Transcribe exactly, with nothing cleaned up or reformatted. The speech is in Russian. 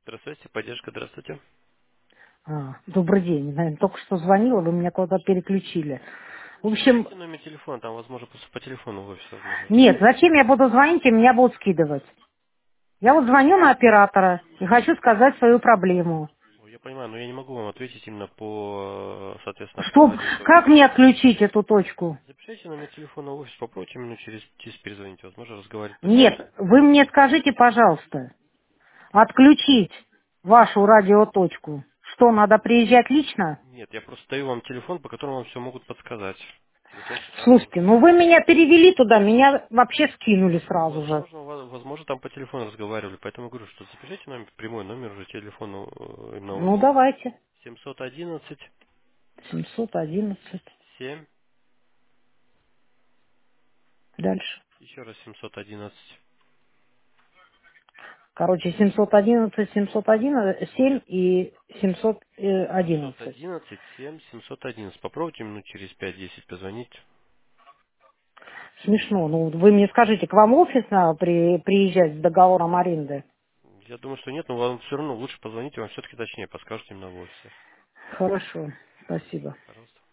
Здравствуйте, поддержка, здравствуйте. А, добрый день. Наверное, только что звонила, вы меня куда-то переключили. В общем, Запишите номер телефона, там, возможно, просто по телефону в офис, возможно, нет, звонить. зачем я буду звонить и меня будут скидывать? Я вот звоню на оператора и хочу сказать свою проблему. Ой, я понимаю, но я не могу вам ответить именно по, э, соответственно, по Что, адресу. как мне отключить эту точку? Запишите номер телефона в офис, попробуйте минут через десять перезвонить, возможно, разговаривать по телефону. Нет, вы мне скажите, пожалуйста, отключить вашу радиоточку. Что, надо приезжать лично? Нет, я просто даю вам телефон, по которому вам все могут подсказать. Телефон центрального Слушайте, ну управления. вы меня перевели туда, меня вообще скинули Ну, сразу же. возможно, ва- возможно, там по телефону разговаривали, поэтому говорю, что запишите номер, прямой номер уже телефона э, именно Ну, офиса. давайте. семьсот одиннадцать семьсот одиннадцать. семь, Дальше. еще раз семьсот одиннадцать. Короче, семьсот одиннадцать, семьсот одиннадцать, семь и семьсот семьсот одиннадцать. одиннадцать семь семьсот одиннадцать. Попробуйте минут через пять-десять позвонить. Смешно. Ну, вы мне скажите, к вам в офис надо при, приезжать с договором аренды? Я думаю, что нет, но вам все равно лучше позвоните, вам все-таки точнее подскажете именно в офисе. Хорошо. Спасибо. Пожалуйста.